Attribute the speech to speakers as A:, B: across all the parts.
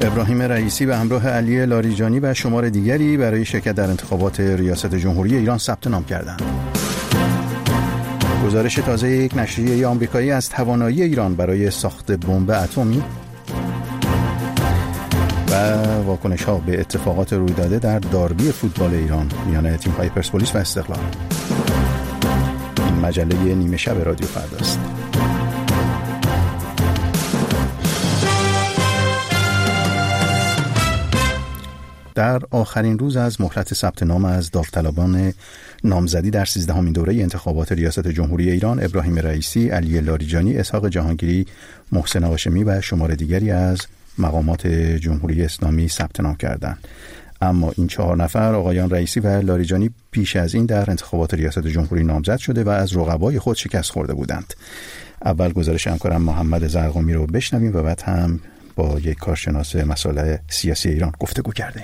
A: ابراهیم رئیسی به همراه علی لاریجانی و شمار دیگری برای شرکت در انتخابات ریاست جمهوری ایران ثبت نام کردند. گزارش تازه یک نشریه آمریکایی از توانایی ایران برای ساخت بمب اتمی و واکنش‌ها به اتفاقات روی داده در داربی فوتبال ایران میان تیم‌های پرسپولیس و استقلال. این مجله نیمه شب رادیو فرداست. در آخرین روز از مهلت ثبت نام از داوطلبان نامزدی در 13مین دوره انتخابات ریاست جمهوری ایران، ابراهیم رئیسی، علی لاریجانی، اسحاق جهانگیری، محسن هاشمی و شمار دیگری از مقامات جمهوری اسلامی ثبت نام کردند. اما این 4 نفر، آقایان رئیسی و لاریجانی، پیش از این در انتخابات ریاست جمهوری نامزد شده و از رقبای خود شکست خورده بودند. اول گزارش همکارم محمد زرقامی رو بشنویم و بعد هم با یک کارشناس مسائل سیاسی ایران گفتگو کردیم.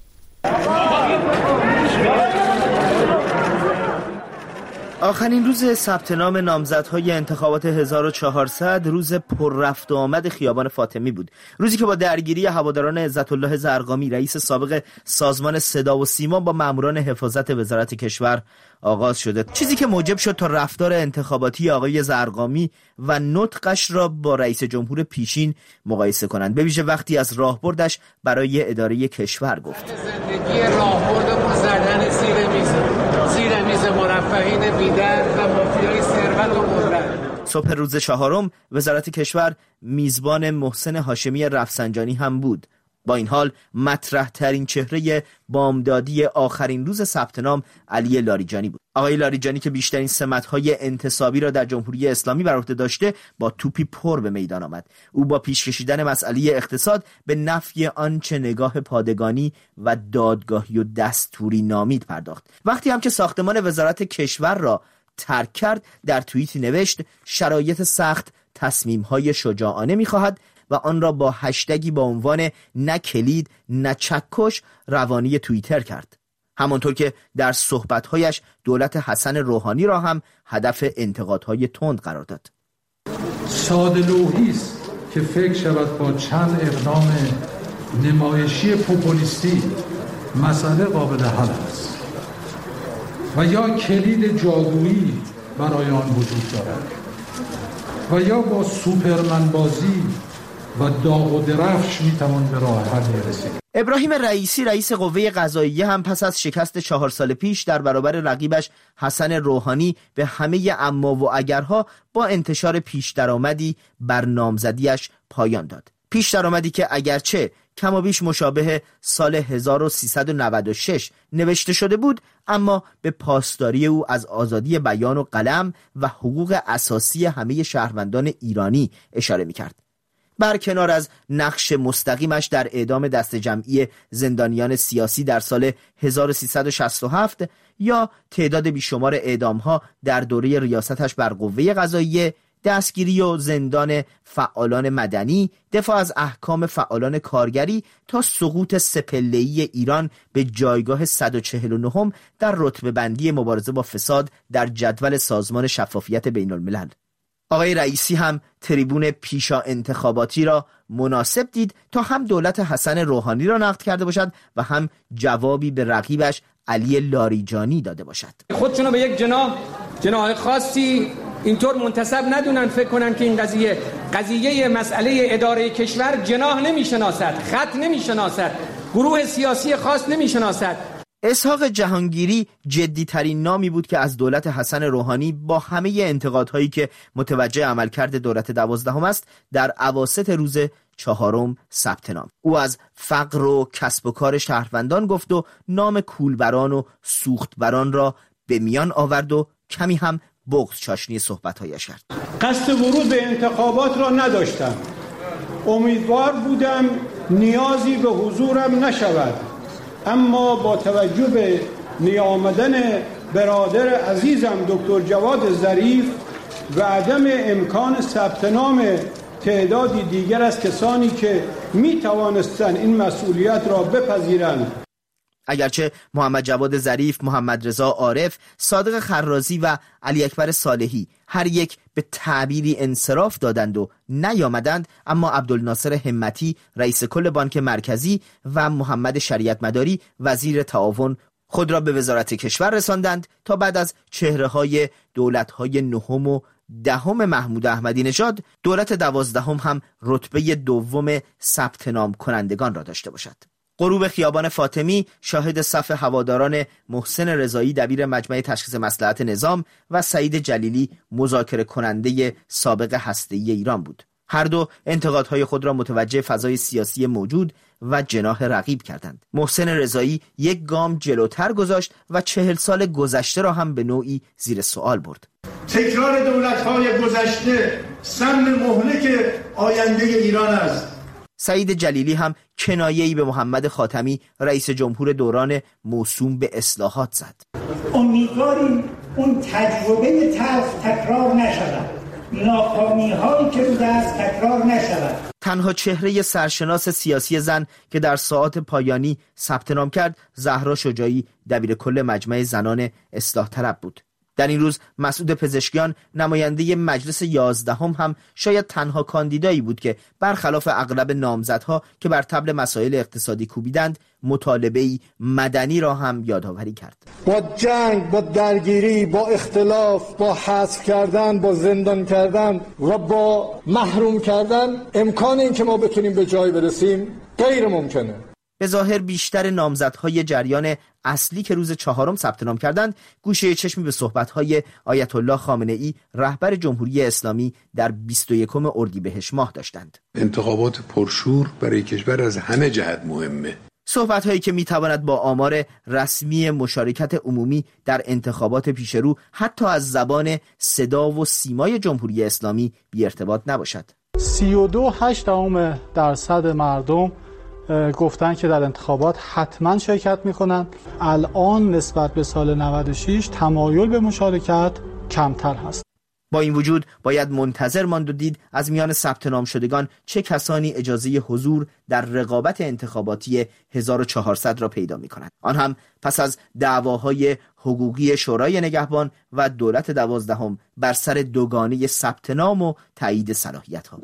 B: آخرین روز ثبت نام نامزدهای انتخابات 1400 روز پر رفت و آمد خیابان فاطمی بود. روزی که با درگیری هواداران عزت‌الله زرقامی، رئیس سابق سازمان صدا و سیما، با ماموران حفاظت وزارت کشور آغاز شده. چیزی که موجب شد تا رفتار انتخاباتی آقای زرقامی و نطقش را با رئیس جمهور پیشین مقایسه کنند، به ویژه وقتی از راهبردش برای اداره کشور گفت.
C: زندگی راهبرد گذردن زیر میز مرفهین بیدر و مافیای ثروت و قدرت.
B: صبح روز 4 وزارت کشور میزبان محسن هاشمی رفسنجانی هم بود. با این حال مطرح ترین چهره بامدادی آخرین روز ثبت نام علی لاریجانی بود. آقای لاریجانی که بیشترین سمت‌های انتصابی را در جمهوری اسلامی بر عهده داشته، با توپی پر به میدان آمد. او با پیش کشیدن مسئله اقتصاد به نفی آنچه نگاه پادگانی و دادگاهی و دستوری نامید پرداخت. وقتی هم که ساختمان وزارت کشور را ترک کرد، در توییتی نوشت شرایط سخت تصمیم‌های شجاعانه می‌خواهد و آن را با هشتگی با عنوان نه کلید نه چکش روانی توییتر کرد. همانطور که در صحبت‌هایش دولت حسن روحانی را هم هدف انتقادهای تند قرار داد.
D: ساده لوحی است که فکر شود با چند اقدام نمایشی پوپولیستی مسئله قابل حل است و یا کلید جادویی برای آن وجود دارد و یا با سوپرمن بازی و داغ و درفش میتوان به راه حل رسید.
B: ابراهیم رئیسی، رئیس قوه قضاییه، هم پس از شکست 4 سال پیش در برابر رقیبش حسن روحانی به همه اما و اگرها با انتشار پیش درآمدی بر نامزدیش پایان داد. پیش درآمدی که اگرچه کم و بیش مشابه سال 1396 نوشته شده بود، اما به پاسداری او از آزادی بیان و قلم و حقوق اساسی همه شهروندان ایرانی اشاره می‌کرد. برکنار از نقش مستقیمش در اعدام دست جمعی زندانیان سیاسی در سال 1367 یا تعداد بیشمار اعدام‌ها در دوره ریاستش بر قوه قضاییه، دستگیری و زندان فعالان مدنی، دفاع از احکام فعالان کارگری تا سقوط سه‌پله‌ای ایران به جایگاه 149 در رتبه بندی مبارزه با فساد در جدول سازمان شفافیت بین الملل. آقای رئیسی هم تریبون پیشا انتخاباتی را مناسب دید تا هم دولت حسن روحانی را نقد کرده باشد و هم جوابی به رقیبش علی لاریجانی داده باشد.
E: خودشونو به یک جناح خاصی اینطور منتسب ندونن، فکر کنن که این قضیه مسئله اداره کشور جناح نمیشناسد، خط نمیشناسد، گروه سیاسی خاص نمیشناسد.
B: اسحاق جهانگیری جدی‌ترین نامی بود که از دولت حسن روحانی با همه انتقادهایی که متوجه عملکرد دولت 12 است در اواسط روز 4 ثبت نام. او از فقر و کسب و کار شهروندان گفت و نام کولبران و سوختبران را به میان آورد و کمی هم بغض چاشنی صحبت‌هایش کرد.
F: قصد ورود به انتخابات را نداشتم. امیدوار بودم نیازی به حضورم نشود، اما با توجه به نیامدن برادر عزیزم دکتر جواد ظریف و عدم امکان ثبت نام تعدادی دیگر از کسانی که می توانستند این مسئولیت را بپذیرند.
B: اگرچه محمد جواد ظریف، محمد رضا عارف، صادق خرازی و علی اکبر صالحی هر یک به تعبیری انصراف دادند و نیامدند، اما عبدالناصر همتی رئیس کل بانک مرکزی و محمد شریعت مداری وزیر تعاون خود را به وزارت کشور رساندند تا بعد از چهره‌های دولت‌های نهم و دهم محمود احمدی نژاد، دولت 12 هم رتبه دوم ثبت نام کنندگان را داشته باشد. غروب خیابان فاطمی شاهد صف هواداران محسن رضایی دبیر مجمع تشخیص مصلحت نظام و سعید جلیلی مذاکره کننده سابق هسته‌ای ایران بود. هر دو انتقادهای خود را متوجه فضای سیاسی موجود و جناح رقیب کردند. محسن رضایی یک گام جلوتر گذاشت و 40 سال گذشته را هم به نوعی زیر سوال برد.
G: تکرار دولت‌های گذشته سم مهلک آینده ایران است.
B: سعید جلیلی هم کنایه‌ای به محمد خاتمی رئیس جمهور دوران موسوم به اصلاحات زد.
H: امیدواریم اون تجربه تلخ تکرار نشود، ناکامی‌هایی که بوده است تکرار نشود.
B: تنها چهره سرشناس سیاسی زن که در ساعات پایانی ثبت نام کرد، زهرا شجاعی دبیر کل مجمع زنان اصلاح طلب بود. در این روز مسعود پزشکیان نماینده مجلس 11 هم شاید تنها کاندیدایی بود که برخلاف اغلب نامزدها که بر طبل مسائل اقتصادی کوبیدند، مطالبه‌ای مدنی را هم یادآوری کرد.
I: با جنگ، با درگیری، با اختلاف، با حذف کردن، با زندان کردن و با محروم کردن امکان این که ما بتونیم به جای برسیم غیر ممکنه.
B: به ظاهر بیشتر نامزدهای جریان اصلی که روز 4 ثبت نام کردند گوشه چشمی به صحبت‌های آیت الله خامنه‌ای رهبر جمهوری اسلامی در 21 اردیبهشت ماه داشتند.
J: انتخابات پرشور برای کشور از همه جهت مهمه.
B: صحبت‌هایی که می‌تواند با آمار رسمی مشارکت عمومی در انتخابات پیشرو حتی از زبان صدا و سیمای جمهوری اسلامی بی ارتباط نباشد.
K: 32.8% مردم گفتن که در انتخابات حتما شرکت میکنن. الان نسبت به سال 96 تمایل به مشارکت کمتر هست.
B: با این وجود باید منتظر ماند و دید از میان ثبت نام شدگان چه کسانی اجازه حضور در رقابت انتخاباتی 1400 را پیدا میکنند. آن هم پس از دعواهای حقوقی شورای نگهبان و دولت 12 بر سر دوگانه ثبت نام و تایید صلاحیت ها.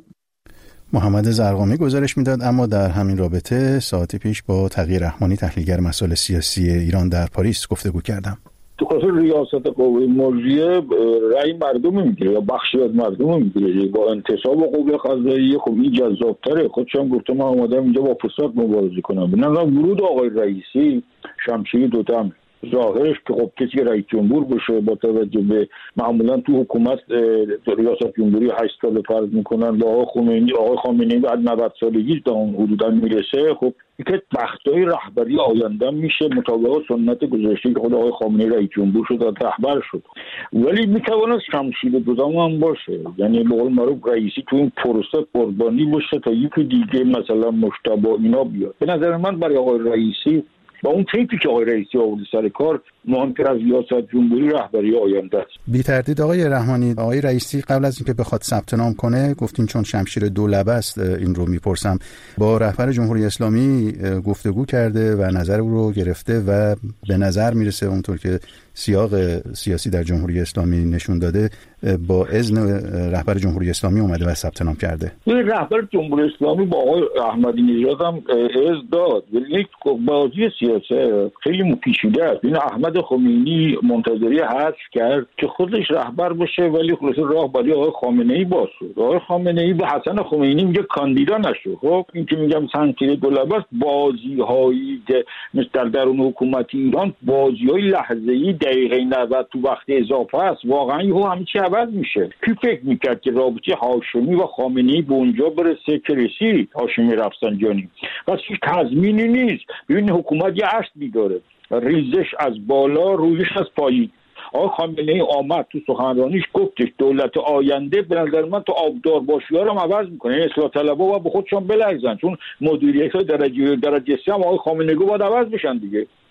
A: محمد زرقامی گزارش میداد. اما در همین رابطه ساعتی پیش با تقی رحمانی تحلیلگر مسائل سیاسی ایران در پاریس گفتگو کردم.
L: تو خاطر ریاست قوه مجریه رأی مردم میگیره یا بخشی از مردم میگیره. با انتصاب قوه قضاییه خب این جذاب‌تره. خودشم گفتم من اومدم اینجا با فساد مبارزه کنم. بنابراین ورود آقای رئیسی شمشیر دوتم ظاهرش که خب کسی رئیس جمهور بشه با توجه به معمولا تو حکومت ریاست جمهوری 8 سال فرض میکنن با آقای خامنه‌ای بعد 90 سالگی تا اون حدودا میرسه. خب اینکه بختای رهبری آینده میشه مطابق سنت گذشته که خود آقای خامنه‌ای رئیس جمهور شد و رهبر شد، ولی میتونه شمشیر دوم هم باشه. یعنی به قول معروف رئیسی تو این پروسه قربانی باشه تا یکی دیگه مثلا مجتبی اینا بیاد. به نظر من برای آقای رئیسی با اون کیفی که آقای رئیسی آورد سر کار مهمتر از ریاست جمهوری رهبری آینده است.
A: بی تردید آقای رحمانی، آقای رئیسی قبل از اینکه بخواد ثبت نام کنه گفتین چون شمشیر دولبه است این رو میپرسم، با رهبر جمهوری اسلامی گفتگو کرده و نظر او رو گرفته و به نظر میرسه اونطور که سیاق سیاسی در جمهوری اسلامی نشون داده با اذن رهبر جمهوری اسلامی اومده و ثبت نام کرده.
L: رهبر جمهوری اسلامی با آقای احمدی نژاد هم اذن داد، ولی یک بازی سیاسی خیلی پیچیده است. این احمد خمینی منتظری حذف کرد که خودش رهبر باشه، ولی خلاص راه برای آقای خامنه‌ای باز شد. آقای خامنه‌ای به حسن خمینی میگه کاندیدا نشو. خب این که میگم شمشیر دولبه است، بازی‌هایی که مثل در درون حکومت ایران بازی‌های لحظه‌ای دقیقه 90 تو وقت اضافه است. واقعا یهو همه چی عوض میشه. کی فکر میکرد که رابطه هاشمی و خامنه‌ای به اونجا برسه که رسید؟ هاشمی رفسنجانی پس هیچ تضمینی نیست. ببین حکومت یه اصلی داره، ریزش از بالا رویش از پایین. آقای خامنه‌ای آمد تو سخنرانیش گفتش دولت آینده به نظر من تو آبدار باشی‌ها رو هم عوض میکنه. این اصلاح طلبها و به خودشون بلرزن، چون مدیریت‌های درجه 3 هم آقای خامنه‌ای باید عوض بشن دیگه.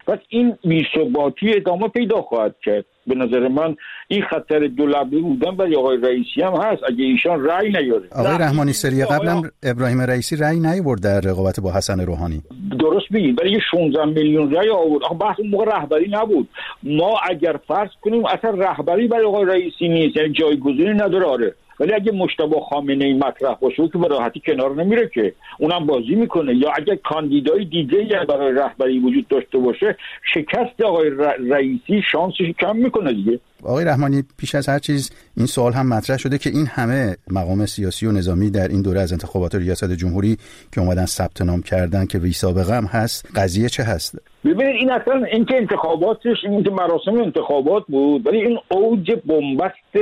L: پس این بی‌ثباتی ادامه پیدا خواهد کرد. به نظر من این خطر دولبه بودن برای آقای رئیسی هم هست اگه ایشان رأی نیاره.
A: آقای رحمانی سری قبلا ابراهیم رئیسی رأی نیاورد در رقابت با حسن روحانی.
L: درست میگید، برای 16 میلیون رأی آورد. بحث اون موقع رهبری نبود. ما اگر فرض کنیم اصلا رهبری برای آقای رئیسی نیست، یعنی جایگزینی نداره، آره، ولی اگه مجتبی خامنه‌ای مطرح باشه که به راحتی کنار نمیره که، اونم بازی میکنه. یا اگه کاندیدای دیگه برای رهبری وجود داشته باشه، شکست آقای رئیسی شانسش کم میکنه دیگه.
A: آقای رحمانی، پیش از هر چیز این سوال هم مطرح شده که این همه مقام سیاسی و نظامی در این دوره از انتخابات ریاست جمهوری که اومدن ثبت نام کردن که بی سابقه هم هست، قضیه چه هست؟
L: ببینید این اصلا اینکه انتخاباتش، اینکه مراسم انتخابات بود، ولی این اوج بنبست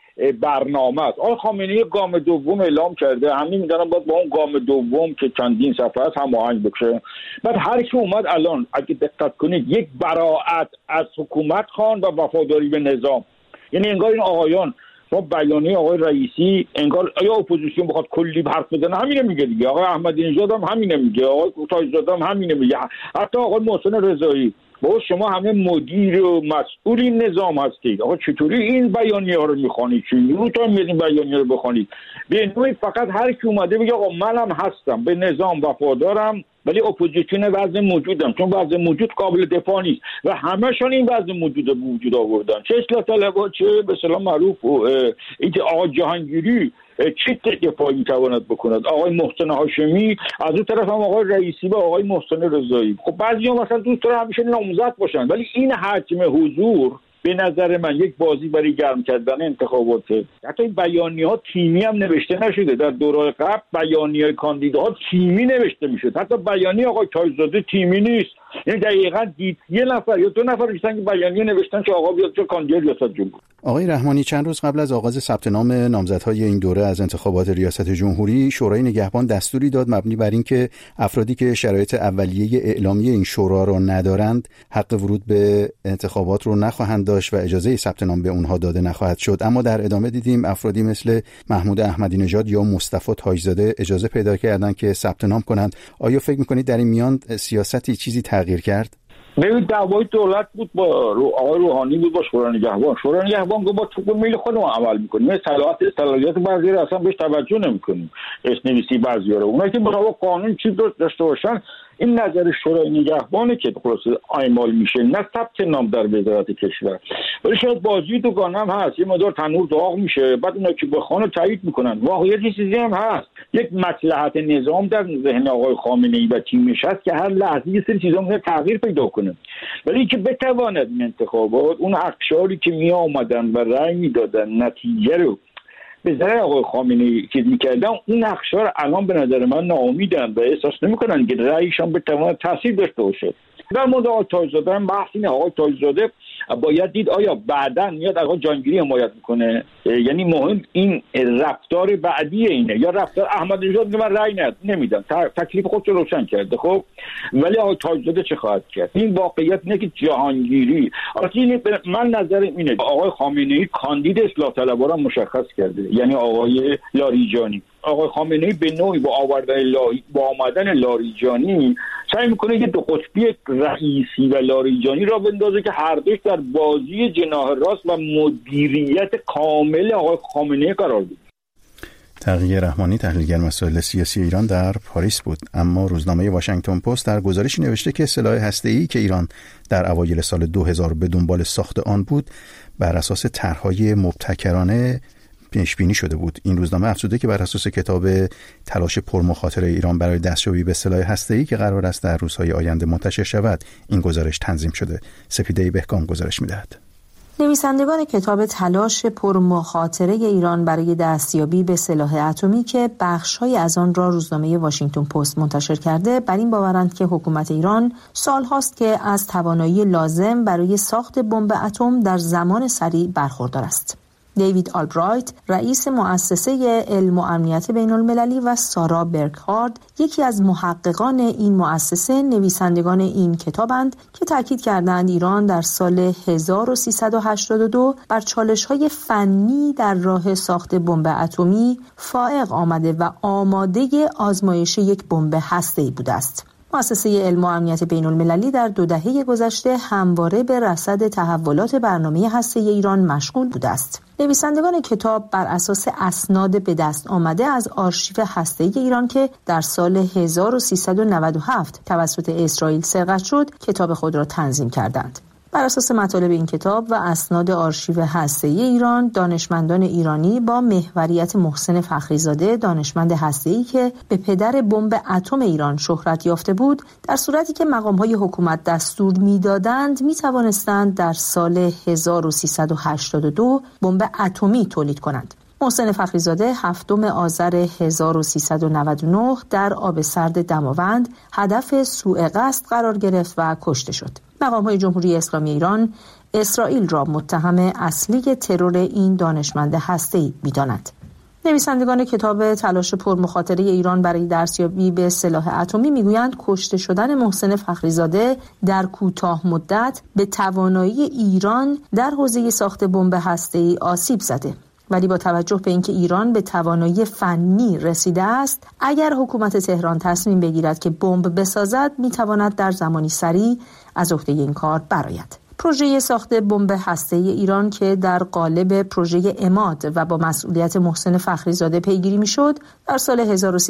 L: برنامه است. آقای خامنه‌ای گام دوم اعلام کرده، همین میدونم باید با اون گام دوم که چندین صفحه است هماهنگ بشه. بعد هر کی اومد الان اگه دقت کنید یک براءت از حکومت خوان و وفاداری به نظام، یعنی انگار این آقایان با بیانیه آقای رئیسی انگار یا اپوزیسیون بخواد کلی حرف بزنه همینه میگه دیگه، آقای احمدی نژاد هم همینه میگه، آقای تاج‌زاده هم همینه میگه، حتی آقای محسن رضایی. با شما همه مدیر و مسئول این نظام هستید، آقا چطوری این بیانیه ها رو میخوانید؟ چجوری تا این بیانیه رو بخوانید؟ به نوعی فقط هر کی اومده بگه آقا منم هستم، به نظام وفادارم، ولی اپوزیسیون وضع موجودم، چون وضع موجود قابل دفاع نیست و همشون این وضع موجود وجود آوردن، چه اصلاح طلبها چه به اصطلاح معروف اینکه آقا جهانگیری چه دفاعی تواند بکند، آقای محسن هاشمی، از اون طرف هم آقای رئیسی و آقای محسن رضایی. خب بعضی‌ها مثلا دوست دارن همیشه نامزد باشن، ولی این حجم حضور به نظر من یک بازی برای گرم کردن انتخاباته. حتی این بیانیه‌ها تیمی هم نوشته نشده. در دوران قبل بیانیه کاندیداها تیمی نوشته میشد، حتی بیانیه آقای تاج‌زاده تیمی نیست، یعنی دقیقاً یه نفر یا دو نفر نوشتن که بیانیه نوشتن که آقا بیاد چه کاندید ریاست جمهوری.
A: آقای رحمانی، چند روز قبل از آغاز ثبت نام نامزدهای این دوره از انتخابات ریاست جمهوری، شورای نگهبان دستوری داد مبنی بر اینکه افرادی که شرایط اولیه اعلامی این شورا را ندارند حق ورود به انتخابات رو نخواهند داشت و اجازه ثبت نام به اونها داده نخواهد شد. اما در ادامه دیدیم افرادی مثل محمود احمدی نژاد یا مصطفی تاج‌زاده اجازه پیدا کردند که ثبت نام کنند. آیا فکر می‌کنید در این میان سیاستی چیزی تغییر کرد؟
L: ببین دعوای دولت بود با آقای روحانی بود با شورای نگهبان. شورای نگهبان گفت با طبق میل خودمون عمل می‌کنیم. صلاحیت بعضی را اصلا بهش توجه نمی‌کنیم. اسنویسی بعضی‌ها رو. اونایی که برای قانون چیز داشته باشن، این نظر شورای نگهبانه که خلاص اعمال میشه، نه ثبت نام در وزارت کشور. ولی شاید بازی دوگانه هم هست، یه مقدار تنور داغ میشه، بعد اونا که بخوان تایید میکنن. واقعیت چیزی هم هست، یک مصلحت نظام در ذهن آقای خامنه‌ای و تیمش هست که هر لحظه یه سری چیزا ممکنه تغییر پیدا کنه، ولی که بتواند این انتخابات اون اقشاری که می اومدن و رأی میدادن نتیجه رو به ذریعه آقای خامنه‌ای چیز می‌کردن، اون اقشار الان به نظر من ناامیدن و احساس نمی‌کنن که رأیشان بتواند تاثیر داشته باشه. در مورد آقای تاج‌زاده هم بحث اینه، آقای تاج‌زاده باید دید آیا بعداً میاد آقای جهانگیری حمایت میکنه، یعنی مهم این رفتار بعدی اینه، یا رفتار احمدی نژاد که من رأی نمیدم، تکلیف خودش رو روشن کرده. خب ولی آقای تاج‌زاده چه خواهد کرد؟ این واقعیت اینه که جهانگیری، من نظرم اینه آقای خامنه‌ای کاندید اصلاح طلبها را مشخص کرده، یعنی آقای لاریجانی. آقای خامنه‌ای به نوعی با آمدن لاریجانی سعی میکنه که دو قطبی رئیسی و لاریجانی را بندازه که هر دوش در بازی جناح راست و مدیریت کامل آقای خامنه‌ای قرار بگیرن.
A: تقی رحمانی، تحلیلگر مسائل سیاسی ایران، در پاریس بود. اما روزنامه واشنگتن پست در گزارشی نوشته که سلاح هسته‌ای که ایران در اوایل سال 2000 به دنبال ساخت آن بود بر اساس طرح‌های مبتکرانه پیش بینی شده بود. این روزنامه افزوده که بر اساس کتاب تلاش پرمخاطره ایران برای دستیابی به سلاح هسته‌ای که قرار است در روزهای آینده منتشر شود، این گزارش تنظیم شده. سپیده بهکام گزارش می‌دهد.
M: نویسندگان کتاب تلاش پرمخاطره ایران برای دستیابی به سلاح اتمی که بخش‌های از آن را روزنامه واشنگتن پست منتشر کرده، بر این باورند که حکومت ایران سال‌هاست که از توانایی لازم برای ساخت بمب اتم در زمان سریع برخوردار است. دیوید آلبرایت، رئیس مؤسسه علم و امنیت بین المللی، و سارا برکهارد، یکی از محققان این مؤسسه، نویسندگان این کتابند که تاکید کردند ایران در سال 1382 بر چالش‌های فنی در راه ساخت بمب اتمی فائق آمده و آماده آزمایش یک بمب هسته‌ای بوده است. مؤسسه علم و امنیت بین المللی در 2 دهه گذشته همواره به رصد تحولات برنامه هسته‌ای ایران مشغول بوده است. نویسندگان کتاب بر اساس اسناد به دست آمده از آرشیو هسته‌ای ایران که در سال 1397 توسط اسرائیل سرقت شد، کتاب خود را تنظیم کردند. بر اساس مطالب این کتاب و اسناد آرشیو هسته‌ای ایران، دانشمندان ایرانی با محوریت محسن فخریزاده، دانشمند هسته‌ای که به پدر بمب اتم ایران شهرت یافته بود، در صورتی که مقام‌های حکومت دستور می‌دادند، می‌توانستند در سال 1382 بمب اتمی تولید کنند. محسن فخریزاده 7 آذر 1399 در آب سرد دماوند هدف سوء قصد قرار گرفت و کشته شد. مقام‌های جمهوری اسلامی ایران اسرائیل را متهم اصلی ترور این دانشمند هسته‌ای می‌داند. نویسندگان کتاب تلاش پرمخاطره ایران برای دستیابی به سلاح اتمی میگویند کشته شدن محسن فخریزاده در کوتاه مدت به توانایی ایران در حوزه ساخت بمب هسته‌ای آسیب زده. ولی با توجه به اینکه ایران به توانایی فنی رسیده است، اگر حکومت تهران تصمیم بگیرد که بمب بسازد، میتواند در زمانی سریع از عهده این کار برآید. پروژه ساخت بمب هسته‌ای ایران که در قالب پروژه عماد و با مسئولیت محسن فخریزاده پیگیری میشد، در سال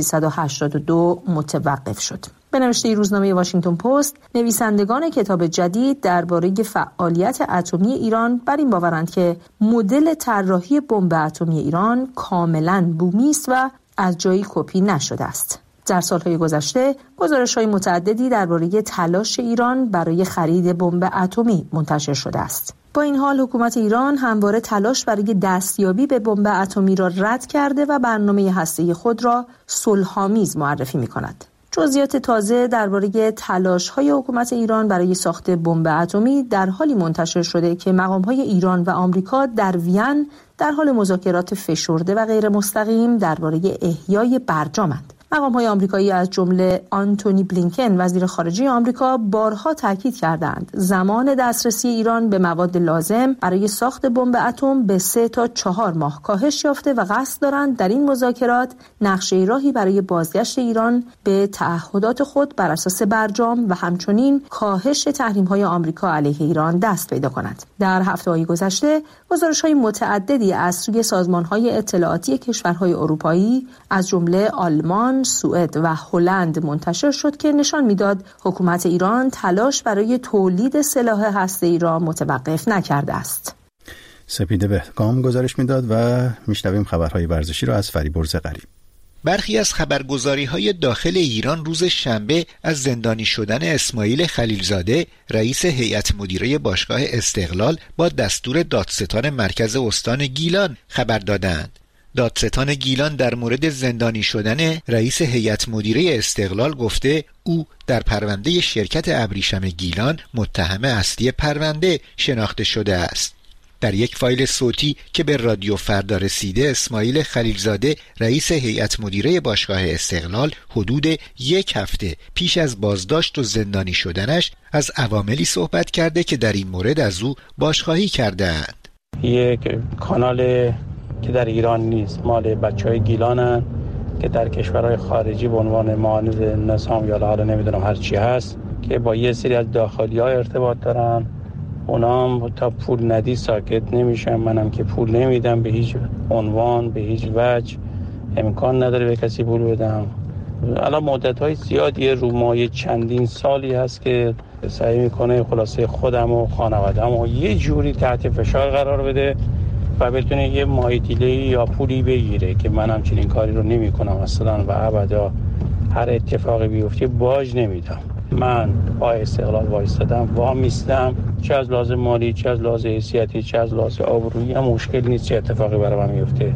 M: 1382 متوقف شد. به نوشته روزنامه واشنگتن پست، نویسندگان کتاب جدید درباره فعالیت اتمی ایران بر این باورند که مدل طراحی بمب اتمی ایران کاملاً بومی است و از جایی کپی نشده است. در سالهای گذشته گزارش‌های متعددی درباره تلاش ایران برای خرید بمب اتمی منتشر شده است. با این حال حکومت ایران همواره تلاش برای دستیابی به بمب اتمی را رد کرده و برنامه هسته‌ای خود را صلح‌آمیز معرفی می‌کند. جزئیات تازه درباره تلاش‌های حکومت ایران برای ساخت بمب اتمی در حالی منتشر شده که مقام‌های ایران و آمریکا در وین در حال مذاکرات فشرده و غیر مستقیم درباره احیای برجامند. مقام‌های آمریکایی از جمله آنتونی بلینکن وزیر خارجه آمریکا بارها تاکید کردند زمان دسترسی ایران به مواد لازم برای ساخت بمب اتم به 3 تا 4 ماه کاهش یافته و قصد دارند در این مذاکرات نقشه راهی برای بازگشت ایران به تعهدات خود بر اساس برجام و همچنین کاهش تحریم‌های آمریکا علیه ایران دست پیدا کنند. در هفته‌های گذشته گزارش‌های متعددی از سوی سازمان‌های اطلاعاتی کشورهای اروپایی از جمله آلمان، سوئد و هلند منتشر شد که نشان میداد حکومت ایران تلاش برای تولید سلاح هسته‌ای را متوقف نکرده است.
A: سپیده بهگام گزارش میداد و میشنویم خبرهای ورزشی را از فریبرز غریب.
N: برخی از خبرگزاری‌های داخل ایران روز شنبه از زندانی شدن اسماعیل خلیلزاده رئیس هیئت مدیره باشگاه استقلال با دستور دادستان مرکز استان گیلان خبر دادند. دادستان گیلان در مورد زندانی شدن رئیس هیئت مدیره استقلال گفته او در پرونده شرکت ابریشم گیلان متهم اصلی پرونده شناخته شده است. در یک فایل صوتی که به رادیو فردا رسیده، اسماعیل خلیلزاده رئیس هیئت مدیره باشگاه استقلال حدود 1 هفته پیش از بازداشت و زندانی شدنش از عواملی صحبت کرده که در این مورد از او بازخواهی کردند.
O: یک کانال که در ایران نیست، مال بچهای گیلانن که در کشورهای خارجی به عنوان معاونت نظام یا حالا نمیدونم هر چی هست که با یه سری از داخلی‌ها ارتباط دارن. اونا هم تا پول ندی ساکت نمیشن. منم که پول نمیدم به هیچ عنوان، به هیچ وجه، امکان نداره به کسی پول بدم. الان مدت‌های زیادی رو مایه چندین سالی هست که سعی میکنه خلاصه خودم و خانواده‌ام و یه جوری تحت فشار قرار بده و بتونه یه ماهیتیله یا پولی بگیره که من همچنین کاری رو نمی کنم اصلا و ابدا. هر اتفاقی بیفته باج نمیدم. من با استقلال وایستادم، وامیستم، چه از لحاظ مالی، چه از لحاظ حیثیتی، چه از لحاظ آبرویی، هم مشکل نیست چه اتفاقی برای من میفته.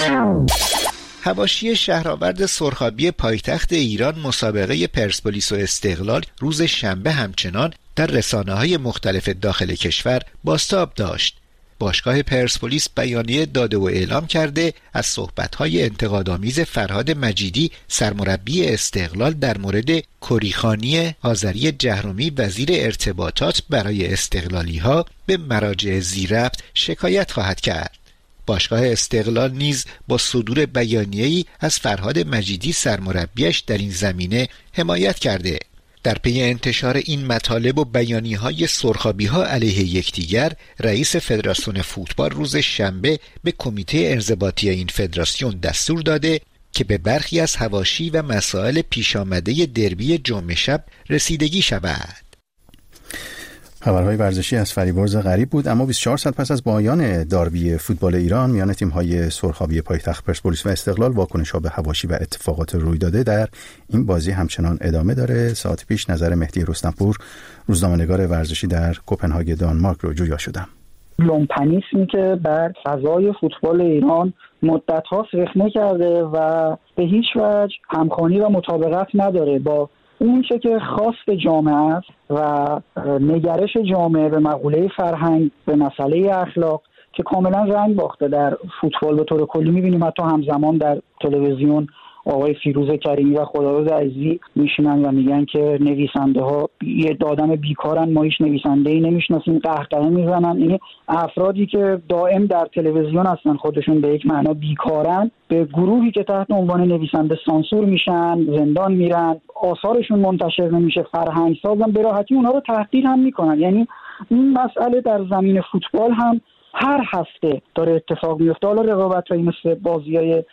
N: حواشی شهرآورد سرخابی پایتخت ایران مسابقه پرسپولیس و استقلال روز شنبه همچنان در رسانه‌های مختلف داخل کشور بازتاب داشت. باشگاه پرسپولیس بیانیه داده و اعلام کرده از صحبت‌های انتقادآمیز فرهاد مجیدی سرمربی استقلال در مورد کریخانی آذری جهرمی وزیر ارتباطات برای استقلالی‌ها به مراجع ذی‌ربط شکایت خواهد کرد. باشگاه استقلال نیز با صدور بیانیه‌ای از فرهاد مجیدی سرمربیش در این زمینه حمایت کرده. در پی انتشار این مطالب و بیانیه‌های سرخابی‌ها علیه یکدیگر، رئیس فدراسیون فوتبال روز شنبه به کمیته انضباطی این فدراسیون دستور داده که به برخی از حواشی و مسائل پیش آمده دربی جمعه شب رسیدگی شود.
A: خبرهای ورزشی از فریبرز غریب بود. اما 24 ساعت پس از پایان داربی فوتبال ایران میان تیم‌های سرخابی پایتخت پرسپولیس و استقلال، واکنش‌ها به حواشی و اتفاقات روی داده در این بازی همچنان ادامه داره. ساعت پیش نظر مهدی رستمپور، روزنامه‌نگار ورزشی در کوپنهاگ دانمارک رو جویا شدم.
P: لومپنیسمی که بر فضای فوتبال ایران مدت‌ها رخنه کرده و به هیچ وجه همخوانی و مطابقت نداره با اون چه که خواست جامعه است و نگرش جامعه به مقوله فرهنگ، به مسئله اخلاق که کاملا رنگ باخته در فوتبال به طور کلی. می‌بینیم حتی همزمان در تلویزیون آقای فیروز کریمی و خداروز عزیزی میشینن و میگن که نویسنده ها یه آدم بیکارن، ما هیچ نویسنده‌ای نمیشناسیم، قهقهه میزنن. این افرادی که دائم در تلویزیون هستن خودشون به یک معنا بیکارن، به گروهی که تحت عنوان نویسنده سانسور میشن، زندان میرن، آثارشون منتشر نمیشه، فرهنگ سازن، به راحتی اونها رو تحقیر هم میکنن. یعنی این مسئله در زمین فوتبال هم هر هفته داره اتفاق میفته. حالا رقابت‌هایی مثل بازی‌های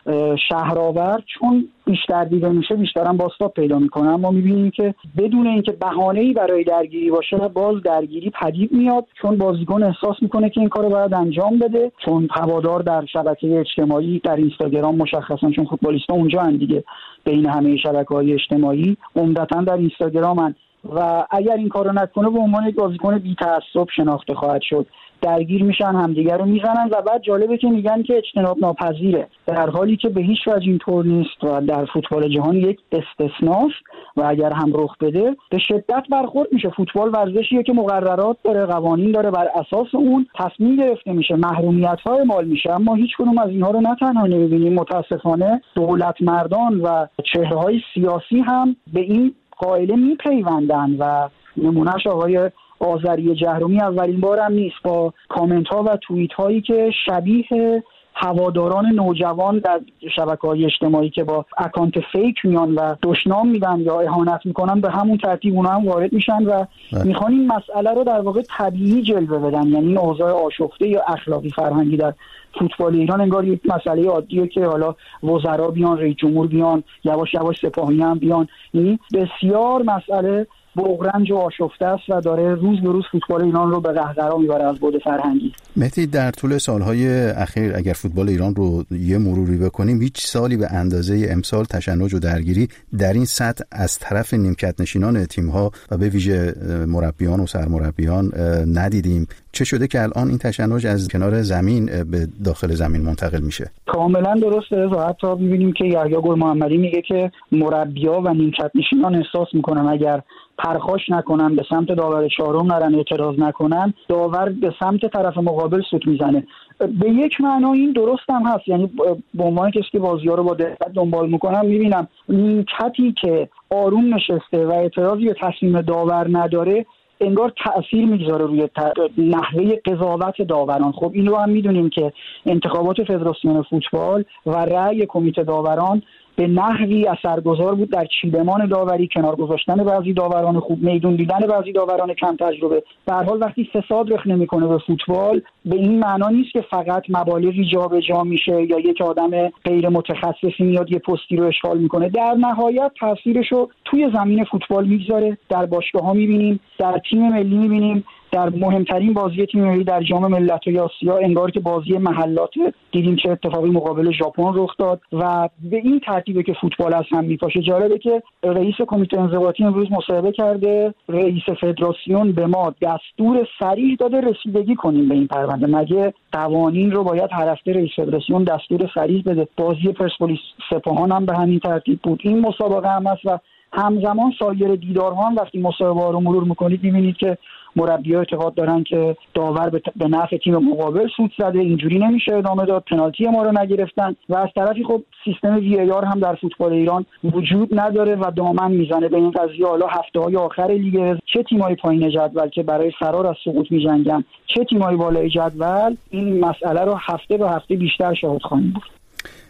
P: شهرآور چون بیشتر دیده میشه بیشتر هم بازتاب پیدا میکنه، اما میبینیم که بدون اینکه بهانه‌ای برای درگیری باشه باز درگیری پدید میاد، چون بازیکن احساس میکنه که این کارو باید انجام بده، چون هوادار در شبکه اجتماعی در اینستاگرام مشخصا، چون فوتبالیست‌ها اونجا ان دیگه، بین همه شبکه‌های اجتماعی عمدتاً در اینستاگرامن و اگر این کارو نکنه به عنوان یک بازیکن بی‌تعصب شناخته خواهد شد. درگیر میشن، همدیگر رو میزنن و بعد جالبه که میگن که اجتناب ناپذیره، در حالی که به هیچ وجه اینطور نیست و در فوتبال جهان یک استثناست و اگر هم رخ بده به شدت برخورد میشه. فوتبال ورزشیه که مقررات داره، قوانین داره، بر اساس اون تصمیم گرفته میشه، محرومیت‌ها اعمال میشه، اما هیچ کدوم از اینها رو نه تنها نمیبینیم، متاسفانه دولت مردان و چهره‌های سیاسی هم به این قاعده میپیوندن و نمونهش آقای آذری جهرومی اولین بار هم نیست با کامنت ها و توییت هایی که شبیه هواداران نوجوان در شبکه‌های اجتماعی که با اکانت فیک میان و دشنام میدن یا اهانت میکنن، به همون ترتیب اونها هم وارد میشن و میخوان این مسئله رو در واقع طبیعی جلوه بدن. یعنی این اوضاع آشفته یا اخلاقی فرهنگی در فوتبال ایران انگار یک مسئله عادیه که حالا وزرا بیان، رئیس جمهور بیان، یواش یواش سپاهی هم بیان. یعنی بسیار مسئله بغرنج و آشفته است و داره روز به روز فوتبال ایران رو به قهقرا میبره از بعد فرهنگی.
A: مهدی، در طول سالهای اخیر اگر فوتبال ایران رو یه مروری بکنیم، هیچ سالی به اندازه امسال تشنج و درگیری در این سطح از طرف نیمکت نشینان تیم‌ها و به ویژه مربیان و سرمربیان ندیدیم. چه شده که الان این تشنج از کنار زمین به داخل زمین منتقل میشه؟
P: کاملا درسته و حتی می‌بینیم که یحیی گل محمدی میگه که مربی‌ها و نیمکت نشینان احساس می‌کنن اگر پرخاش نکنن، به سمت داور چهارم نرن، اعتراض نکنن، داور به سمت طرف مقابل سوت میزنه. به یک معنا این درست هم هست. یعنی به عنوان کسی که بازی‌ها رو با دقت دنبال میکنم میبینم نیمکتی که آروم نشسته و اعتراضی به تصمیم داور نداره انگار تأثیر میگذاره روی نحوه قضاوت داوران. خب این رو هم میدونیم که انتخابات فدراسیون فوتبال و رأی کمیته داوران به نحوی اثرگذار بود در چیدمان داوری، کنار گذاشتن بعضی داوران خوب، میدون دیدن بعضی داوران کم تجربه. به هر حال وقتی فساد رخ نمیکنه به فوتبال، به این معنا نیست که فقط مبالغی جابجا میشه یا یک آدم غیر متخصصی میاد یه پستی رو اشغال میکنه. در نهایت تاثیرشو توی زمین فوتبال میگذاره. در باشگاه‌ها میبینیم، در تیم ملی میبینیم، در مهمترین بازی تیم ملی در جام ملت‌های آسیا انگار که بازی محلات دیدیم چه اتفاقی مقابل ژاپن رخ داد و به این ترتیبه که فوتبال از هم میپاشه. جالبه که رئیس کمیته انضباطی امروز مصاحبه کرده، رئیس فدراسیون به ما دستور صریح داده رسیدگی کنیم به این پرونده. مگه قوانین رو باید هر هفته رئیس فدراسیون دستور صریح بده؟ بازی پرسپولیس سپاهان هم به همین ترتیب بود. این مسابقه هم هست و همزمان سایر دیدارها هم وقتی مسابقه رو مرور میکنید میبینید که مربی‌ها اعتقاد دارن که داور به نفع تیم مقابل سود زده، اینجوری نمیشه ادامه داد، پنالتی ما رو نگرفتن و از طرفی خب سیستم وی ای آر هم در فوتبال ایران وجود نداره و دامن میزنه به این قضیه. حالا هفته‌های آخر لیگ چه تیم‌های پایین جدول که برای فرار از سقوط می‌جنگن، چه تیم‌های بالای جدول، این مسئله رو هفته به هفته بیشتر شاهد خواهیم بود.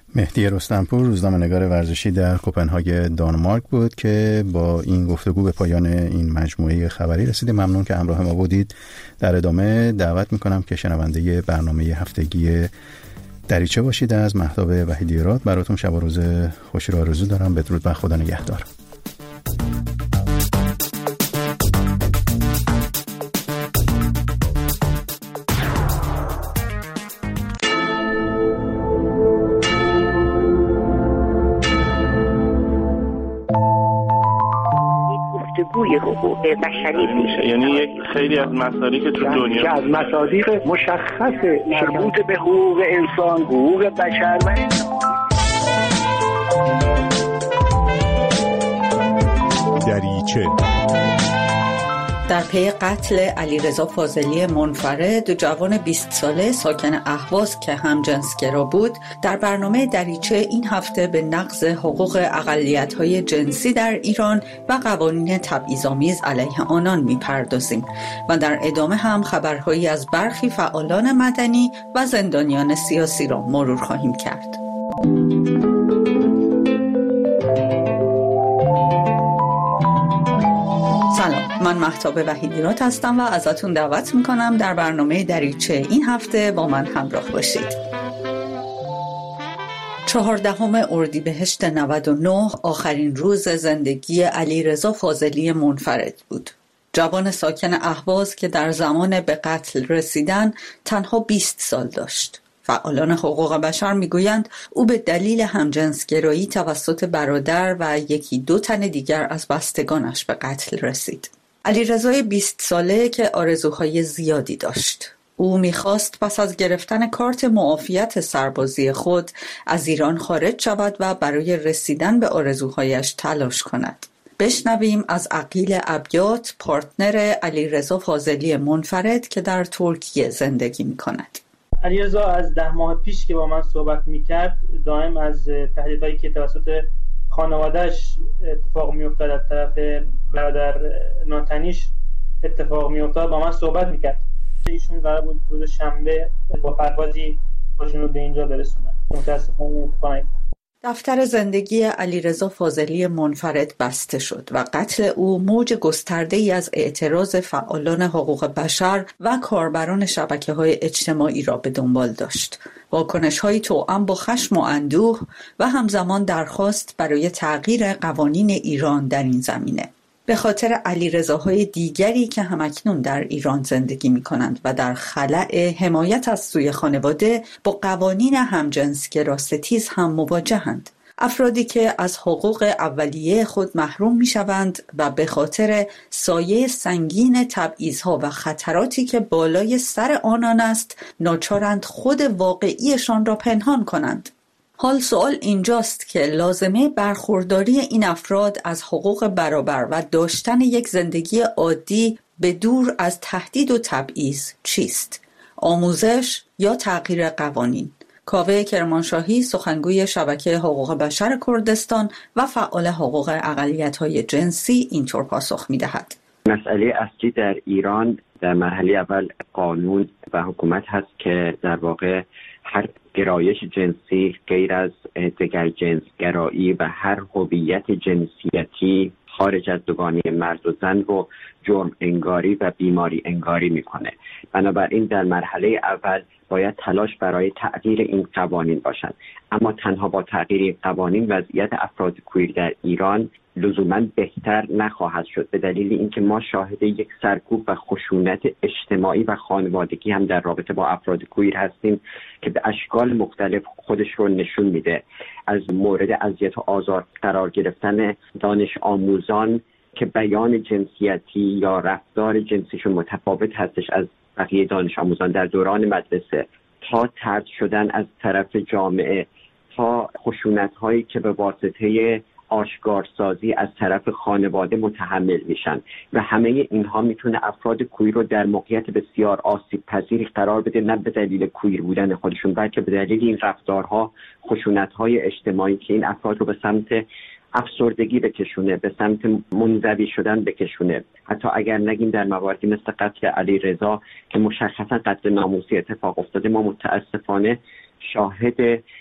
A: مهدی رستمپور، روزنامه‌نگار ورزشی در کوپنهاگ دانمارک بود که با این گفتگو به پایان این مجموعه خبری رسیدیم. ممنون که همراه ما بودید. در ادامه دعوت میکنم که شنونده برنامه هفتگی دریچه باشید. از مهتاب وحیدی‌راد براتون شب و روز خوشی رو آرزو دارم. بدرود و خدا نگهدار.
Q: حقوق بشری میشه، یعنی یک خیلی از مصادیق تو دنیا که از مصادیق مشخص مربوط به حقوق انسان، حقوق بشر و
R: دریچه.
S: در پی قتل علیرضا فاضلی منفرد، جوان 20 ساله ساکن اهواز که همجنسگرا بود، در برنامه دریچه این هفته به نقض حقوق اقلیت‌های جنسی در ایران و قوانین تبعیض‌آمیز علیه آنان می‌پردازیم و در ادامه هم خبرهایی از برخی فعالان مدنی و زندانیان سیاسی را مرور خواهیم کرد. سلام، من مهتاب وحیدی‌راد هستم و ازتون دعوت میکنم در برنامه دریچه این هفته با من همراه باشید. 14 اردیبهشت 99 آخرین روز زندگی علیرضا فاضلی منفرد بود. جوان ساکن اهواز که در زمان به قتل رسیدن تنها 20 سال داشت. فعالان حقوق بشر میگویند او به دلیل همجنسگرایی توسط برادر و 1-2 تن دیگر از بستگانش به قتل رسید. علیرضا 20 ساله که آرزوهای زیادی داشت. او میخواست پس از گرفتن کارت معافیت سربازی خود از ایران خارج شود و برای رسیدن به آرزوهایش تلاش کند. بشنویم از عقیل ابیات، پارتنر علیرضا فاضلی منفرد که در ترکیه زندگی میکند.
T: علیرضا از 10 ماه پیش که با من صحبت میکرد، دائم از تهدیدهایی که توسط خانواده‌اش اتفاق میافتاد، از طرف برادر ناتنیش اتفاق میافتاد، با من صحبت میکرد. ایشون قرار بود روز شنبه با پروازی خودشون رو به اینجا برسونن. متاسفانه اتفاق نیفتاد.
S: دفتر زندگی علیرضا فاضلی منفرد بسته شد و قتل او موج گسترده‌ای از اعتراض فعالان حقوق بشر و کاربران شبکه‌های اجتماعی را به دنبال داشت. واکنش‌های توأم با خشم و اندوه و همزمان درخواست برای تغییر قوانین ایران در این زمینه. به خاطر علیرضاهای دیگری که همکنون در ایران زندگی می‌کنند و در خلأ حمایت از سوی خانواده با قوانین همجنسگرا ستیز هم مواجهند. افرادی که از حقوق اولیه خود محروم می‌شوند و به خاطر سایه سنگین تبعیض‌ها و خطراتی که بالای سر آنان است، ناچارند خود واقعیشان را پنهان کنند. حال سوال اینجاست که لازمه برخورداری این افراد از حقوق برابر و داشتن یک زندگی عادی به دور از تهدید و تبعیض چیست؟ آموزش یا تغییر قوانین؟ کاوه کرمانشاهی، سخنگوی شبکه حقوق بشر کردستان و فعال حقوق اقلیت‌های جنسی، اینطور پاسخ می‌دهد.
U: مسئله اصلی در ایران در مرحله اول قانون و حکومت هست که در واقع هر گرایش جنسی غیر از دگر جنسگرایی و هر هویت جنسیتی خارج از دوگانه مرد و زن رو جرم انگاری و بیماری انگاری میکنه. بنابراین در مرحله اول باید تلاش برای تغییر این قوانین باشد، اما تنها با تغییر قوانین وضعیت افراد کویر در ایران لزوما بهتر نخواهد شد، به دلیل اینکه ما شاهد یک سرکوب و خشونت اجتماعی و خانوادگی هم در رابطه با افراد کویر هستیم که به اشکال مختلف خودش رو نشون میده. از مورد اذیت و آزار قرار گرفتن دانش آموزان که بیان جنسیتی یا رفتار جنسیشون متفاوت هستش از بقیه دانش آموزان در دوران مدرسه، تا طرد شدن از طرف جامعه، تا خشونت هایی که به واسطه آشکارسازی از طرف خانواده متحمل میشن و همه اینها میتونه افراد کویر رو در موقعیت بسیار آسیب پذیری قرار بده، نه به دلیل کویر بودن خودشون بلکه به دلیل این رفتارها، خشونت‌های اجتماعی که این افراد رو به سمت افسردگی بکشونه، به سمت منزوی شدن بکشونه. حتی اگر نگیم در مواردی مثل قتل علیرضا که مشخصا قتل ناموسی اتفاق افتاده، ما متاسفانه شاهد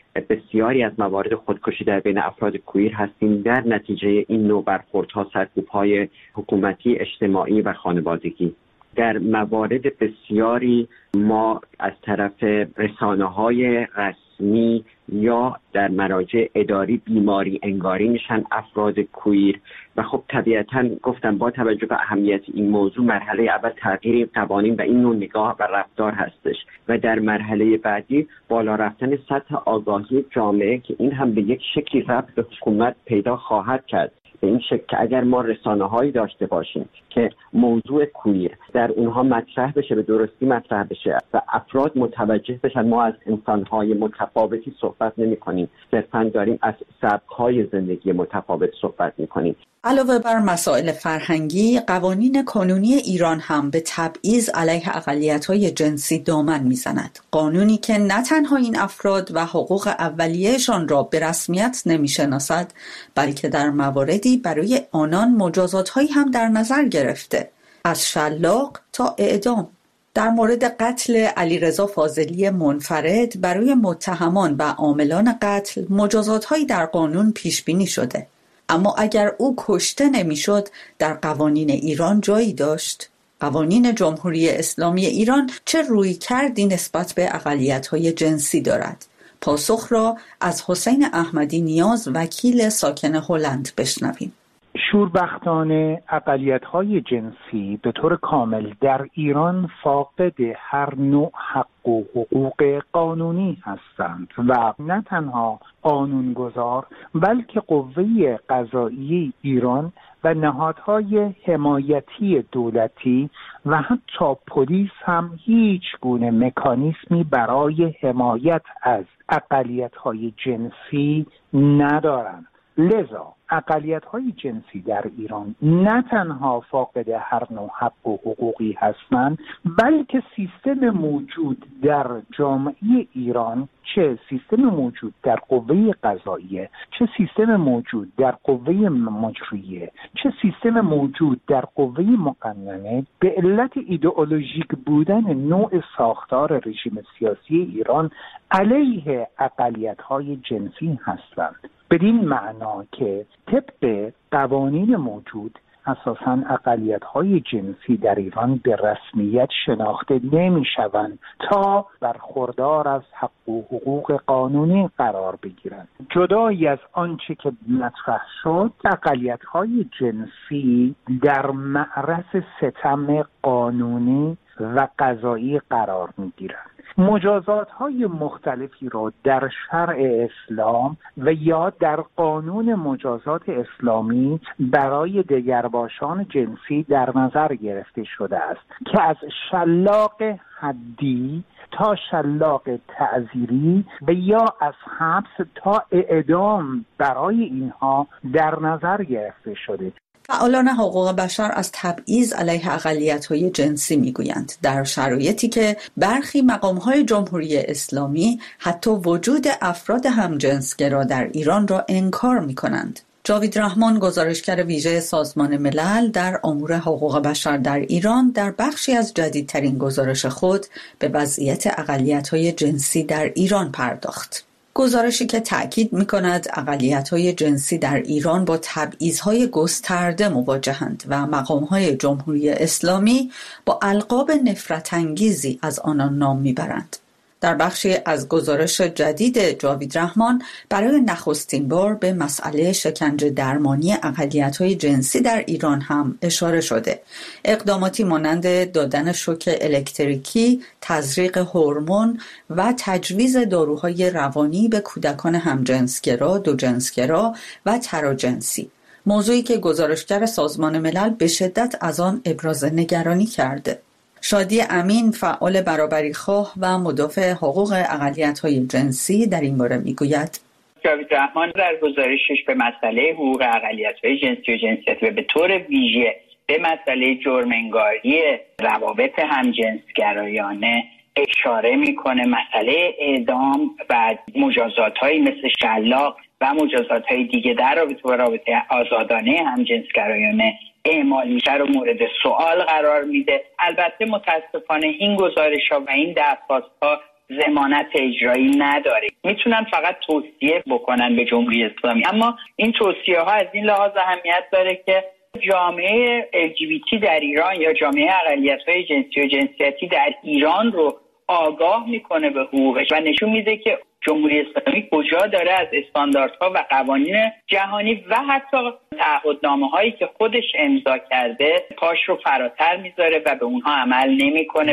U: بسیاری از موارد خودکشی در بین افراد کویر هستیم در نتیجه این نوع برخوردها، سرکوب‌های حکومتی، اجتماعی و خانوادگی. در موارد بسیاری ما از طرف رسانه‌های رسمی یا در مراجع اداری بیماری انگاری میشن افراد کویر و خب طبیعتاً گفتم با توجه به اهمیت این موضوع مرحله اول تغییر قوانین و این نوع نگاه و رفتار هستش و در مرحله بعدی بالا رفتن سطح آگاهی جامعه که این هم به یک شکلی ربط به حکومت پیدا خواهد کرد. به این شکل که اگر ما رسانه‌هایی داشته باشیم که موضوع کویر در اونها مطرح بشه، به درستی مطرح بشه و افراد متوجه بشن ما از انسان‌های متفاوتی صحبت نمی‌کنیم، صرفاً داریم از سبک‌های زندگی متفاوت صحبت می‌کنیم.
S: علاوه بر مسائل فرهنگی، قوانین کنونی ایران هم به تبعیض علیه اقلیت‌های جنسی دامن می‌زند. قانونی که نه تنها این افراد و حقوق اولیه‌شان را به رسمیت نمی‌شناسد، بلکه در مواردی برای آنان مجازات‌هایی هم در نظر گرفته، از شلاق تا اعدام. در مورد قتل علیرضا فاضلی منفرد برای متهمان و عاملان قتل مجازات‌هایی در قانون پیش بینی شده. اما اگر او کشته نمیشد، در قوانین ایران جایی داشت؟ قوانین جمهوری اسلامی ایران چه رویکردی نسبت به اقلیت‌های جنسی دارد؟ پاسخ را از حسین احمدی نیاز، وکیل ساکن هلند، بشنویم.
C: شوربختانه اقلیت‌های جنسی به طور کامل در ایران فاقد هر نوع حق و حقوق قانونی هستند و نه تنها قانونگذار بلکه قوه قضایی ایران و نهادهای حمایتی دولتی و حتی پلیس هم هیچ گونه مکانیزمی برای حمایت از اقلیت‌های جنسی ندارند. لذا اقلیت‌های جنسی در ایران نه تنها فاقد هر نوع حق و حقوقی هستند، بلکه سیستم موجود در جامعه ایران، چه سیستم موجود در قوه قضاییه، چه سیستم موجود در قوه مجریه، چه سیستم موجود در قوه مقننه، به علت ایدئولوژیک بودن نوع ساختار رژیم سیاسی ایران علیه اقلیت‌های جنسی هستند. بدین معنا که طبق قوانین موجود اساساً اقلیت‌های جنسی در ایران به رسمیت شناخته نمی‌شوند تا برخوردار از حق و حقوق قانونی قرار بگیرند. جدایی از آنچه که مطرح شد، اقلیت‌های جنسی در معرض ستم قانونی و قضایی قرار می‌گیرند. مجازات‌های مختلفی را در شرع اسلام و یا در قانون مجازات اسلامی برای دگرباشان جنسی در نظر گرفته شده است که از شلاق حدی تا شلاق تعزیری و یا از حبس تا اعدام برای اینها در نظر گرفته شده.
S: فعالان حقوق بشر از تبعیض علیه اقلیت‌های جنسی می‌گویند، در شرایطی که برخی مقام‌های جمهوری اسلامی حتی وجود افراد همجنسگرا در ایران را انکار می‌کنند. جاوید رحمان، گزارشگر ویژه سازمان ملل در امور حقوق بشر در ایران، در بخشی از جدیدترین گزارش خود به وضعیت اقلیت‌های جنسی در ایران پرداخت. گزارشی که تأکید می‌کند اقلیت‌های جنسی در ایران با تبعیض‌های گسترده مواجهند و مقام‌های جمهوری اسلامی با القاب نفرت‌انگیزی از آنان نام می‌برند. در بخشی از گزارش جدید جاوید رحمان برای نخستین بار به مسئله شکنجه درمانی اقلیت‌های جنسی در ایران هم اشاره شده. اقداماتی مانند دادن شوک الکتریکی، تزریق هورمون و تجویز داروهای روانی به کودکان همجنسگرا، دوجنسگرا و تراجنسی، موضوعی که گزارشگر سازمان ملل به شدت از آن ابراز نگرانی کرده. شادی امین، فعال برابریخواه و مدافع حقوق اقلیت‌های جنسی، در این باره میگوید:
V: جاوید رحمان در گزارشش به مسئله حقوق اقلیت‌های جنسی و جنسیتی و به طور ویژه به مسئله جرم‌انگاری روابط همجنسگرایانه اشاره میکنه. مسئله اعدام و مجازات‌هایی مثل شلاق و مجازات‌های دیگه در رابطه با رابطه آزادانه همجنسگرایانه اعمال میشه رو مورد سوال قرار میده. البته متاسفانه این گزارش‌ها و این درخواست‌ها ضمانت اجرایی نداره. میتونن فقط توصیه بکنن به جمهوری اسلامی، اما این توصیه ها از این لحاظ اهمیت داره که جامعه LGBT در ایران یا جامعه اقلیت‌های جنسی و جنسیتی در ایران رو آگاه میکنه به حقوقش و نشون میده که جمهوری اسلامی کجا داره از استانداردها و قوانین جهانی و حتی تعهدنامه‌هایی که خودش امضا کرده پاش رو فراتر میذاره و به اونها عمل نمیکنه.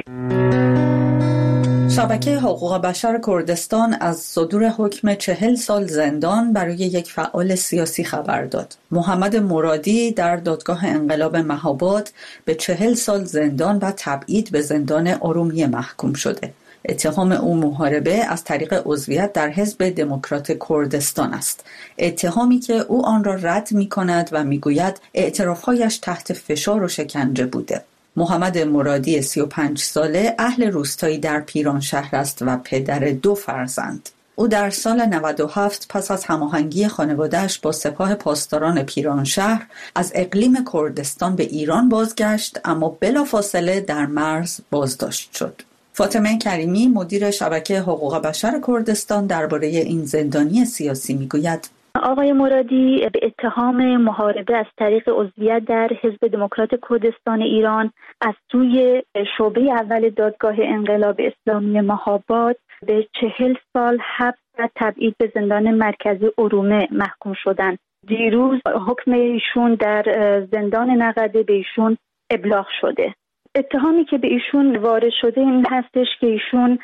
S: شبکه حقوق بشر کردستان از صدور حکم 40 سال زندان برای یک فعال سیاسی خبر داد. محمد مرادی در دادگاه انقلاب مهاباد به 40 سال زندان و تبعید به زندان ارومیه محکوم شده. اتهام او محاربه از طریق عضویت در حزب دموکرات کردستان است. اتهامی که او آن را رد می‌کند و می‌گوید اعتراف‌هایش تحت فشار و شکنجه بوده. محمد مرادی 35 ساله اهل روستایی در پیرانشهر است و پدر 2 فرزند. او در سال 97 پس از هماهنگی خانواده‌اش با سپاه پاسداران پیرانشهر از اقلیم کردستان به ایران بازگشت، اما بلافاصله در مرز بازداشت شد. فاطمه کریمی مدیر شبکه حقوق بشر کردستان درباره این زندانی سیاسی میگوید:
D: آقای مرادی به اتهام محاربه از طریق عضویت در حزب دموکرات کردستان ایران از سوی شعبه اول دادگاه انقلاب اسلامی مهاباد به 40 سال حبس و تبعید به زندان مرکزی ارومه محکوم شدند. دیروز حکم ایشون در زندان نقده به ایشون ابلاغ شده. اتهامی که به ایشون وارد شده این هستش که ایشون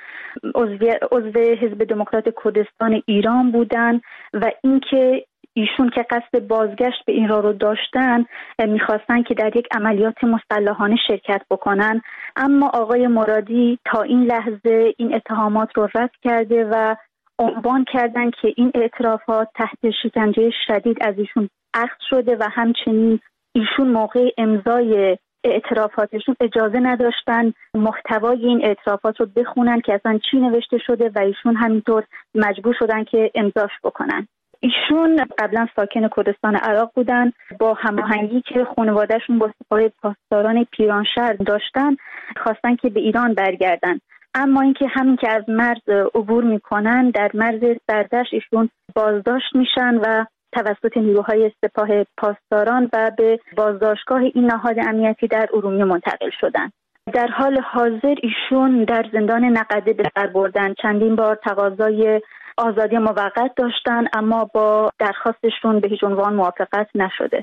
D: عضو حزب دموکرات کردستان ایران بودن و اینکه ایشون که قصد بازگشت به ایران رو داشتن میخواستن که در یک عملیات مسلحانه شرکت بکنن، اما آقای مرادی تا این لحظه این اتهامات رو رد کرده و عنوان کردن که این اعترافات تحت شکنجه شدید از ایشون اخذ شده و همچنین ایشون موقع امضای اعترافاتشون اجازه نداشتن محتوای این اعترافات رو بخونن که اصلا چی نوشته شده و ایشون همینطور مجبور شدن که امضاش بکنن. ایشون قبلا ساکن کردستان عراق بودن، با هماهنگی که خانواده‌شون با سپاه پاسداران پیرانشهر داشتن خواستن که به ایران برگردن، اما اینکه همین که از مرز عبور میکنن در مرز سردشت ایشون بازداشت میشن و توسط نیروهای سپاه پاسداران و به بازداشتگاه این نهاد امنیتی در ارومیه منتقل شدند. در حال حاضر ایشون در زندان نقده به سر بردن. چندین بار تقاضای آزادی موقت داشتن اما با درخواستشون به هیچ عنوان موافقت نشده.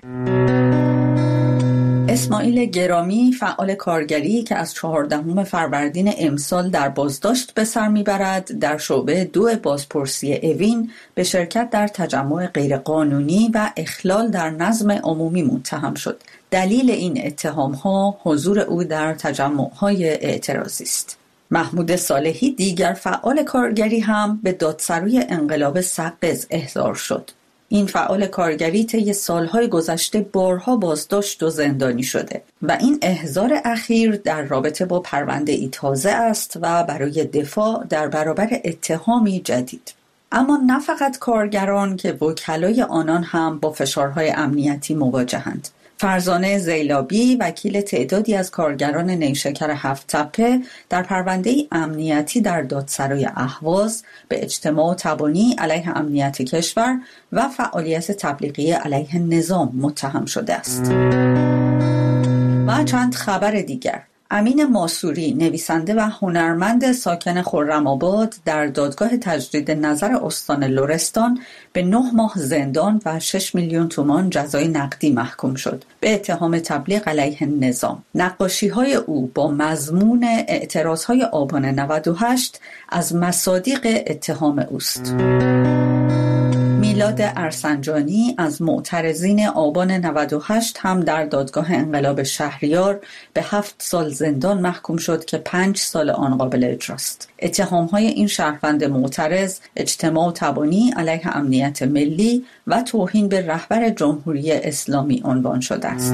S: اسماعیل گرامی فعال کارگری که از 14 فروردین امسال در بازداشت به سر میبرد، در شعبه 2 بازپرسی اوین به شرکت در تجمع غیرقانونی و اخلال در نظم عمومی متهم شد. دلیل این اتهام‌ها حضور او در تجمع‌های اعتراضی است. محمود صالحی دیگر فعال کارگری هم به دادسرای انقلاب سقز احضار شد. این فعال کارگری طی سالهای گذشته بارها بازداشت و زندانی شده و این احضار اخیر در رابطه با پرونده‌ای تازه است و برای دفاع در برابر اتهامی جدید. اما نه فقط کارگران که وکلای آنان هم با فشارهای امنیتی مواجهند. فرزانه زیلابی وکیل تعدادی از کارگران نیشکر 7 تپه در پرونده‌ای امنیتی در دادسرای اهواز به اجتماع تبانی علیه امنیت کشور و فعالیت تبلیغی علیه نظام متهم شده است. و چند خبر دیگر. امین ماسوری نویسنده و هنرمند ساکن خرم‌آباد در دادگاه تجدید نظر استان لرستان به 9 ماه زندان و 6 میلیون تومان جزای نقدی محکوم شد به اتهام تبلیغ علیه نظام. نقاشی‌های او با مضمون اعتراض‌های آبان 98 از مصادیق اتهام اوست. میلاد ارسنجانی از معترضین آبان 98 هم در دادگاه انقلاب شهریار به 7 سال زندان محکوم شد که 5 سال آن قابل اجراست. اتهام‌های این شهروند معترض اجتماع تبانی علیه امنیت ملی و توهین به رهبر جمهوری اسلامی عنوان شده است.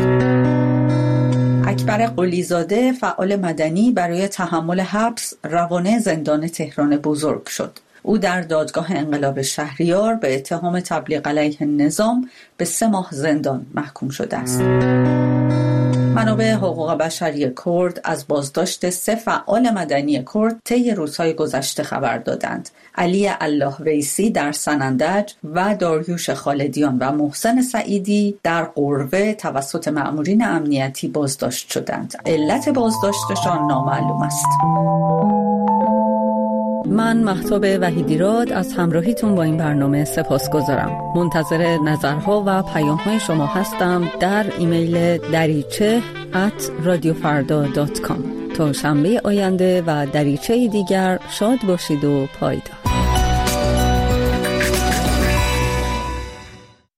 S: اکبر قلیزاده فعال مدنی برای تحمل حبس روانه زندان تهران بزرگ شد. او در دادگاه انقلاب شهریار به اتهام تبلیغ علیه نظام به 3 ماه زندان محکوم شده است. منابع حقوق بشری کرد از بازداشت 3 فعال مدنی کرد طی روزهای گذشته خبر دادند. علی الله ویسی در سنندج و داریوش خالدیان و محسن سعیدی در قروه توسط مأمورین امنیتی بازداشت شدند. علت بازداشتشان نامعلوم است.
E: من مهتاب وحیدیراد از همراهیتون با این برنامه سپاسگزارم. منتظر نظرها و پیام‌های شما هستم در ایمیل dariche@radiofarda.com. تا شنبه آینده و دریچه دیگر شاد باشید و پایدار.